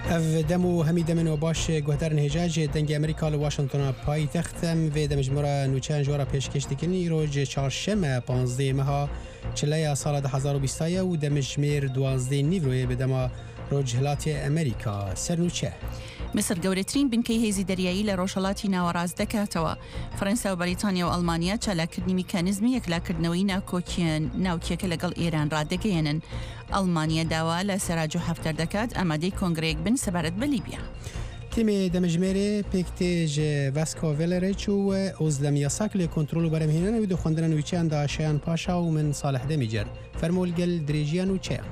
اف دمو همی دمن و باش گوهدرن هجاج دنگ امریکا لواشنطن پای تختم و دمجمورا نوچان جوارا پیشکش دکنی روز چهارشنبه 15 ماه چلیا سال 2020 و دمجمیر 12 نیوروی به دما روز هلات امریکا سرنوچه مصر گەورەترین بنکەی هێزی دەریایی لە ڕۆژهەڵاتی ناوەڕاست دەکاتەوە. فەرەنسا و بەریتانیا و ئەڵمانیا چالاکردنی میکانیزمی یەکلاکردنەوەی ناوکیەکە لەگەڵ ئێران ڕادەگەیەنن. ئەڵمانیا داوا لە سەراج و هەفتەر دەکات ئامادەی کۆنگرەیەک بن سەبارەت بە لیبیا. تیمی دمجمێرێ پێکتێژ ڤاسکۆ ڤێلەرێچ و ئۆزلەم یاساک لێ کۆنترۆل و بەرەمهێنانەوەی دەخواندنە نوویچیان داشیان پاشا و من ساڵح دەمیجەر فەرمۆلگەل درێژیان و چێ.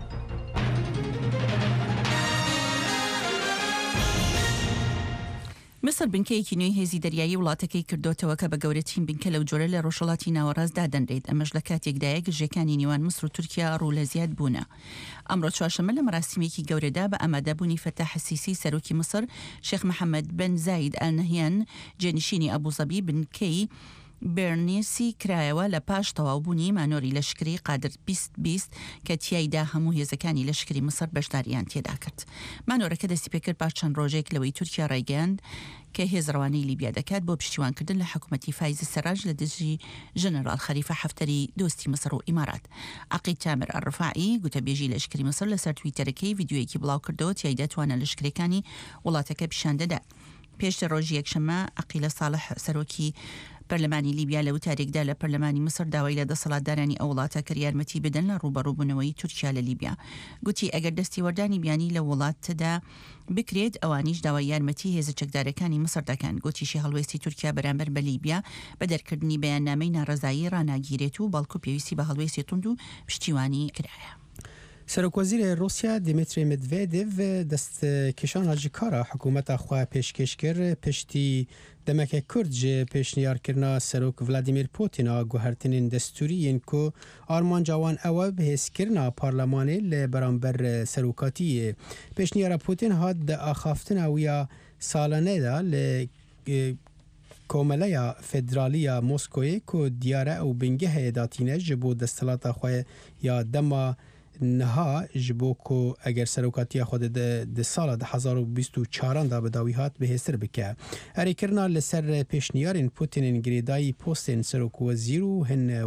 مصر بنکەیەکی نوێی هێزی دەریایی وڵاتەکەی کردوتەوە کە بە گەورەترین بنکە لەو جۆرە لە ڕۆژهەڵاتی ناوەڕاستدا دەنرێت. ئەمەش لە کاتێکدایە گژێکانی نێوان مصر و تورکیا ڕوو لە زیاد بوونە. ئەمڕۆ چوارشەممە لە مەراسیمێکی گەورەدا بە ئامادەبوونی فەتاح السیسی سەرۆکی مصر شێخ محەممەد بن زاید ئال نەهیان جێنشینی ئەبوزەبی بنکەی بێرنێسی کرایەوە لە پاش تەواوبوونی مانۆری لەشکری قادر 2020 کە تیایدا هەموو هێزەکانی لەشکری مصر بەشداریان تێدا کرد. مانۆرەکە دەستی پێکرد پاش چەند ڕۆژێک لەوەی تورکیا ڕایگەیاند کە هێزڕەوانەی لیبیا دەکات بۆ پشتیوانکردن لە حکوومەتی فایز سەراج لە دژی ژەنەرال خەریفە حەفتەری دۆستی مصر و ئیمارات. عەقیل تامر ئەڕفاعی گوتەبێژی لەشکری مصر لەسەر تویتەرەکەی ڤیدیۆیەکی بڵاو کردەوە تیایدا توانە لەشکرەکانی وڵاتەکە پیشان دەدات. پێشتر ڕۆژی یەکشەممە عەقیلە ساڵح سەرۆکی پەرلەمانی لیبیا لە وتارێکدا لە پەرلەمانی مصر داوای لە دەسەڵاتدارانی ئەو وڵاتە کرد یارمەتی بدەن لە ڕوبەڕووبوونەوەی تورکیا لە لیبیا. گوتی ئەگەر دەستی وەردانی بیانی لە وڵاتدا بکرێت ئەوانیش داوای یارمەتی هێزە چەکدارەکانی مصر دەکەن. گوتیشی هەڵوێستی تورکیا بەرامبەر بە لیبیا بە دەرکردنی بەیاننامەی ناڕەزایی ڕاناگیرێت و بەڵکو پێویستی بە هەڵوێستی توند و پشتیوانی کرایە. سەرۆکوەزیرە رووسیا دیمیتری مدڤێدێڤ دەستکێشانە کارە حکوومەتە خوا پێشکەش کرد پشتی دەمەکە کورد جێ پێشنیارکردنا سەرۆک ڤلادیمیر پوتینە گوهرتنین دەستوریین کۆ ئارمانجاوان ئەوە بەهێزکردنا پارلەمانێ لە بەرامبەر سەرۆکاتیە. پێشنیارە پوتین هات دە ئاخافتنە ویا ساڵانەدا لە کۆمەلەیە فێدرالیە مۆسکۆیە کۆ دیارە ئەو بنگە هەیەداتینە ji بۆ دەستەڵاتە خۆی یا دەما نها جبوکو اگر سروکاتی خود د سال 2024 دا بداوی هات بهستر بکه اری کرنا لسر پیشنیارین پوتین گریدای پوستین سروک وزیر و هن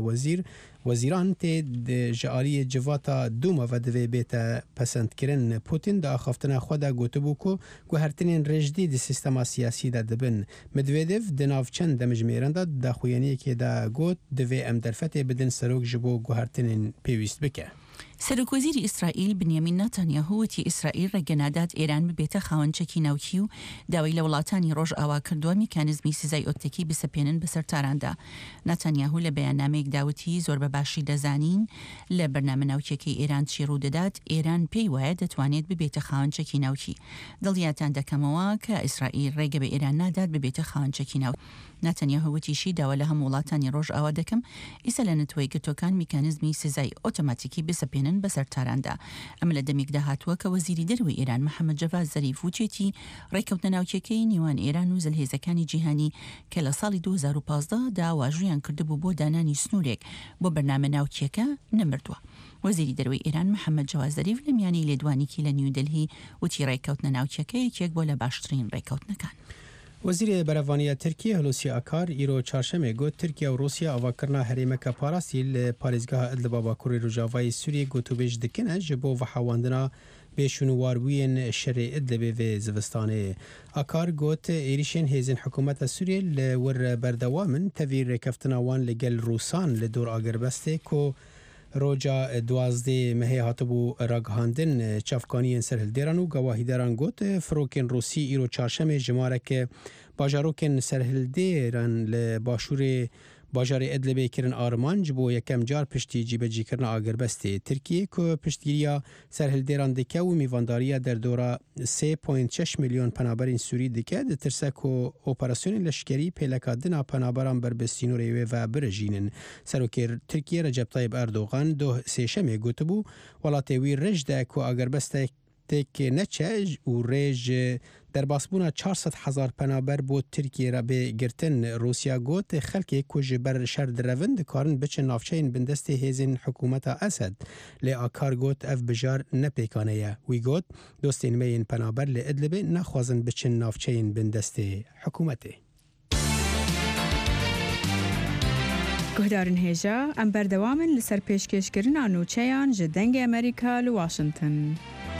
وزیران ته د جاری جواتا دوما و د بیت پسند کرن پوتین دا خفتنه خود گوتبو کو گوهرتنین رجدی د سیستم سیاسی د دبن مدویدف د ناوچند د مجمیرنده د خوینی کې دا گوت د وی ام درفته بدن سروک جبو گوهرتنین پیوست بکه. سەرۆکوەزیری ئیسرائیل بنیامین نەتانیاهو وتی ئیسرائیل ڕێگەنادات ئێران ببێتە خاوەنچێکی ناوکی و داوای لە وڵاتانی ڕۆژ ئاوا کردووە میکانیزمی سزای ئۆتتێکی بسەپێنن بەسەر تاراندا. نەتانیاهو لە بەیاننامەیەک داوتی زۆر بە باشی دەزانین لە بەرنامە ناوکیەکەی ئێران چی ڕوو دەدات ئێران پێی وایە دەتوانێت ببێتە خاوەنچێکی ناوکی. دڵنیاتان دەکەمەوە کە ئیسرائیل ڕێگە بە ئێران نادات ببێتە خاوەنچێکی ناوکی. نەتانیاهو وتیشی داوا لە هەموو وڵاتانی ڕۆژ ئاوا دەکەم ئیسا لە نەتوەی گرتوەکان میکانیزمی سزای ئۆتۆماتیکی بسەپێنن بەسەر تاراندا. ئەمە لە دەمێکدا هاتووە کە وەزیری دەروی ئێران محەممەد جەڤاد زەریف وچێتی ڕێکەوتنە ناوچەکەی نێوان ئێران و زەلهێزەکانی جیهانی کە لە ساڵی 2015 دا واژویان کردبوو بۆ دانانی سنوورێک بۆ بەرنامە ناوچیەکە نەمردووە. وەزیری دەروی ئێران محەممەد جەڤاد زەریف لە میانی لێدوانێکی لە نیودلهی وتی ڕێکەوتنە ناوچەکە یەکێک بۆ لە باشترین ڕێکەوتنەکان. وزیر برەڤانیە ترکیە هەلوسی ئاکار ئیرۆ چارشەمێ گوت ترکیا و رووسیا ئاواکردنا هەرێمەکە پاراسی لە پارێزگاها ئەدلە باکووری ڕۆژاوای سووریە گوتوبێژ دکنە ji بۆ vexewandirina bêşûnwaribûyên şerê Idlibê vê zivistanê. Akar got êrişên hêzên hikûmeta Sûriyê li wir berdewamin tevî rêkeftina wan li gel Rûsan li dor agiribestê ku roja 12 mehê hatibû ragihandin çavkaniyên serhildêran û gewahîdaran got firokên Rûsî îro çarşemê ji mareke bajarokên serhildêran li başûrê bajarê Idlibê kirin arman ji bo yekem car piştî cîbecîkirina agiribestê. Tirkiye ku piştgiriya serhildêran dike û mîvandariya derdora 3.6 milyon penaberên Sûrî dike ditirse ku operasyonên leşkerî pêlekadina penaberan ber bi sînorê wê ve birejînin. Serokê Tirkiye Recep Tayyip Erdogan doh sêşemê gotibû welatê wî rej de ku agiribestek تێک نەچە و ڕێژ درباسبونا 400,000 پنابر بو ترکیه را به گرتن روسیا گوت خلکی کج بر شر دروند کارن بچه نافچین بندست هیزن حکومت اسد لی آکار گوت اف بجار نپیکانه وی گوت دوستین مین پنابر لی ادلب نخوازن بچه نافچین بندست حکومته. گهدارن هیجا ام بردوامن لسر پیشکشکرین آنوچهان جدنگ امریکا لواشنطن.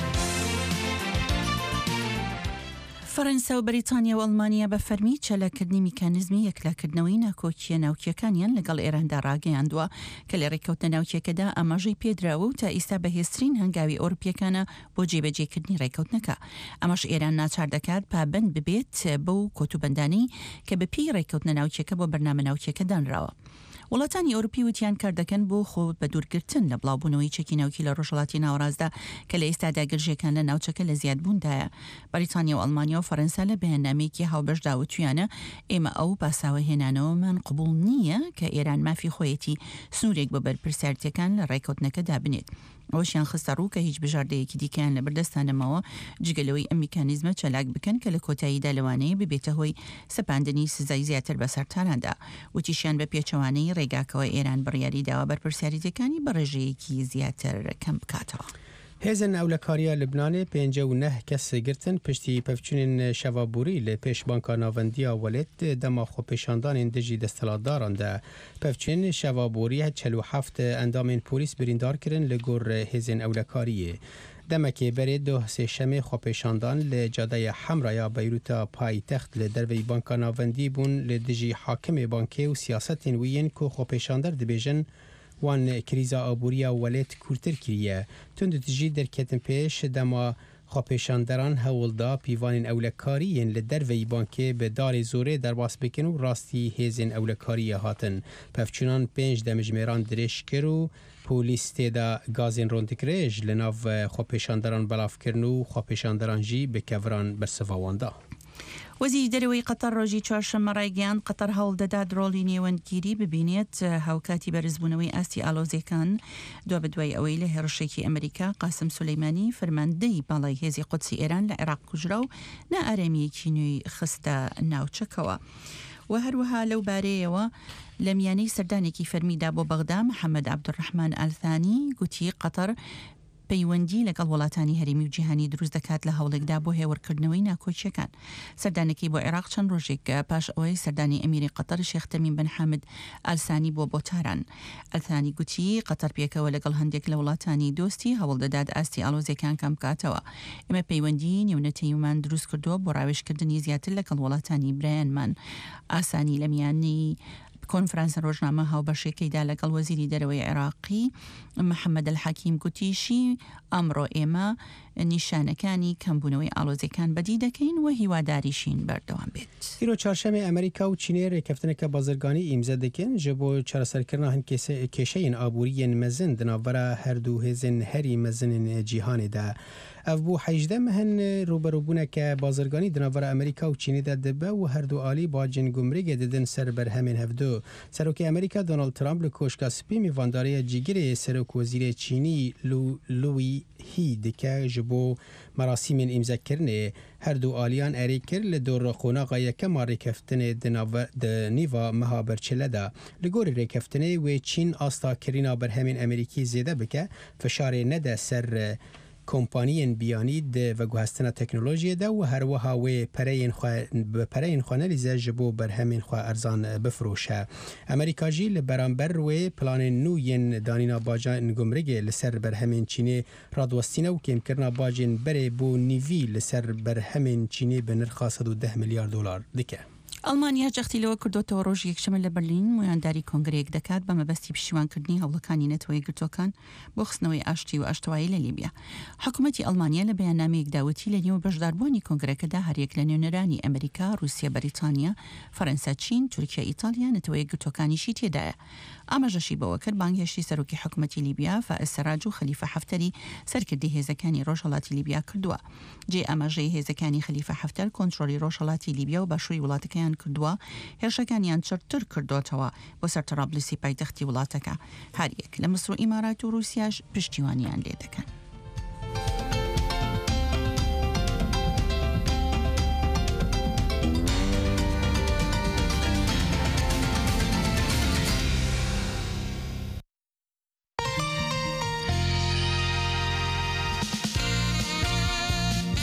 فرەنسا و بەریتانیا و ئەڵمانیا بە فەرمی چەلەکردنی میکانیزمی یەکلاکردنەوەی ناکۆکیە ناوکیەکانیان لەگەڵ ئێراندا ڕاگەیاندووە کە لە ڕێککەوتنە ناوکیەکەدا ئاماژەی پێدراوە و تا ئێستا بەهێزترین هەنگاوی ئەوروپیەکانە بۆ جێبەجێکردنی ڕێککەوتنەکە. ئەمەش ئێران ناچار دەکات پابەند ببێت بەو کۆتوبەندانەی کە بەپێی ڕێککەوتنە ناوکیەکە بۆ بەرنامە ناوکیەکە دانراوە. وڵاتانی ئەوروپی وتیان کار دەکەن بۆ خۆ بە دوورگرتن لە بڵاوبوونەوەی چەکی ناوکی لە ڕۆژهەڵاتی ناوەڕاستدا کە لە ئێستادا گرژێکان لە ناوچەکە لە زیادبووندایە. بەریتانیا و ئەڵمانیا و فەرەنسا لە بەیاننامەیەکی هاوبەشدا وتویانە ئێمە ئەو پاساوە هێنانەوەمان قبوڵ نییە کە ئێران مافی خۆیەتی سنوورێک بە بەرپرسیارەتەکان لە ڕێککەوتنەکەدا بنێت. ئەوشیان خستە ڕوو کە هیچ بژاردەیەکی دیکەیان لە بەردەستانەمەوە جگەلەوەی ئەم میکانیزمە چەلاک بکەن کە لە کۆتاییدا لەوانەیە ببێتە هۆی سەپاندنی سزای زیاتر بەسەر تاراندا. وتیشیان بە پێچەوانەی ڕێگاکەوە ئێران بڕیاری داوە بەرپرسیارەتەکانی بە ڕێژەیەکی زیاتر کەم بکاتەوە. هێزن ئەولەکاریە لبنانê 59 کەس گرتن پشتی پەفچونên şevabûrî li pêş banka navendiya welêt dema xwepêşandanên dijî desthilatdaran de pevçûnên şevabûrî 47 endamên polîs birîndar kirin li gor hêzên ewlekariyê. Demekê berê doh sêşemê xwepêşandan li cadeya Hemraya Beyrûta paytext li derveyî banka navendî bûn li dijî hakimê bankê û siyasetên wî yên ku xwepêşandar dibêjin وان کریزا آبوریا ولایت کورتر کریه تند تجی درکتن پیش دما خواپیشاندران هولدا پیوانین اولکاریین لدروی بانکه به دار زوره در باس بکن و راستی هیزین اولکاری هاتن پفچونان 5 دمجمیران درش کرو پولیس تیدا گازین روندکریج لناو خواپیشاندران بلاف کرنو خواپیشاندران جی بکوران برسواندا. وەزیری دەرەوەی قەتەر ڕۆژی چوارشەممە ڕایگەیاند قەتەر هەوڵ دەدا درۆڵی نێوەندگیری ببینێت هاوکاتی بەرزبوونەوەی ئاستی ئالۆزیەکان دوا بەدوای ئەوەی لە هێرشێکی ئەمریکا قاسم سولەیمانی فەرماندەی باڵای هێزی قودسی ئێران لە عێراق کوژرا و نائارەمیەکی نوێی خستە ناوچەکەوە. و هەروەها لەو بارەیەوە لە میانەی سەردانێکی فەرمیدا بۆ بەغدا محەممەد عەبدوڕەحمان ئەلثانی گوتی قەتەر پەیوەندی لەگەڵ وڵاتانی هەرێمی و جیهانی دروست دەکات لە هەوڵێکدا بۆ هێوەرکردنەوەی ناکۆچیەکان. سەردانێکی بۆ عێراق چەند ڕۆژێک پاش ئەوەی سەردانی ئەمیری قەتەر شێخ تەمیم بن حامد ئەلسانی بۆ تاران. ئەلسانی گوتی قەتەر پێکەوە لەگەڵ هەندێک لە وڵاتانی دۆستی هەوڵ دەدات ئاستی ئالۆزیەکان کەم بکاتەوە. ئێمە پەیوەندی نێونەتەیمان دروست کردووە بۆ ڕاوێژکردنی زیاتر لەگەڵ وڵاتانی برایانمان. ئاسانی لە میانی کۆنفرانسە ڕۆژنامە هاوبەشێکەکەیدا لەگەڵ وەزیری دەرەوەی عێراقی محەممەد الحەکیم گوتیشی ئەمڕۆ ئێمە نیشانەکانی کەمبوونەوەی ئالۆزیەکان بەدی دەکەین و هیواداریشین بەردەوام بێت. ئیرۆ چارشەمێ ئەمریکا و چینێ ڕێکەفتنەکە بازرگانی ئیمزە دەکەن ji بۆ چارەسەرکردنا هەند کێشەیەن ئابووریên mezin di navbera her du hêzên herî mezinên cîhanê de. Ev bû 18 mehin rûberûbûneke bazirganî di navbera Amerîka û Çînê de dibe û her du alî bacên gumrîgê didin ser berhemên hevdû. Serokê Amerîka Donald Trump li koşka spî mîvandariya cîgirê Serokwezîrê Çînî Louis He dike ji bo merasîmên îmzekirinê her du aliyan erê kir li dorxonaxa yekema rêkeftinê di nîva meha berçile de. Li gorî rêkeftinê wê Çîn asta kirîna berhemên Amerîkî zêde bike fişarê nede ser کۆمپانیên بیانî di veguhestina teknolojiyê de û her wiha wê pereyên xwe nelîze ji bo berhemên xwe erzan bifroşe. Amerîka jî li beramber wê planên nû yên danîna bacên gumrigê li ser berhemên Çînê radwestîne û kêmkirina bacên berê bû nîvî li ser berhemên Çînê bi nirxa $110 milyar dike. ئەڵمانیا جەختیلەوە کردوتەوە ڕۆژ یەکشەمە لە بەرلین مویانداری کۆنگرەیەک دەکات بە مەبەستی پشتیوانکردنی هەوڵەکانی نەتەوەی گرتوەکان بۆ خستنەوەی ئاشتی و ئاشتەوایی لە لیبیا. حکوومەتی ئەڵمانیا لە بەیاننامەیەک داوەتی لە نێوە بەشداربوونی کۆنگرەکەدا هەریەک لە نوێنەرانی ئەمریکا، رووسیا، بەریتانیا، فەرەنسا، چین، تورکیا، ئیتالیا نەتەوەی گرتوەکانیشی تێدایە. ئاماژەشی بەوە کرد بانگهێشتی سەرۆکی حکوومەتی لیبیا فائز سەراج و خەلیفە حەفتەری سەرکردی هێزەکانی ڕۆژهەڵاتی لیبیا کردووە. جێ ئاماژەی هێزەکانی خەلیفە حەفتەر کۆنتڕۆلی ڕۆژهەڵاتی لیبیا و باشووری وڵاتەکەیان کردووە هێرشەکانیان چرتر کردوتەوە بۆ سەر تەرابلسی پایتەختی وڵاتەکە. هەریەک لە مەسر و ئیمارات و رووسیاش پشتیوانیان لێ دەکەن.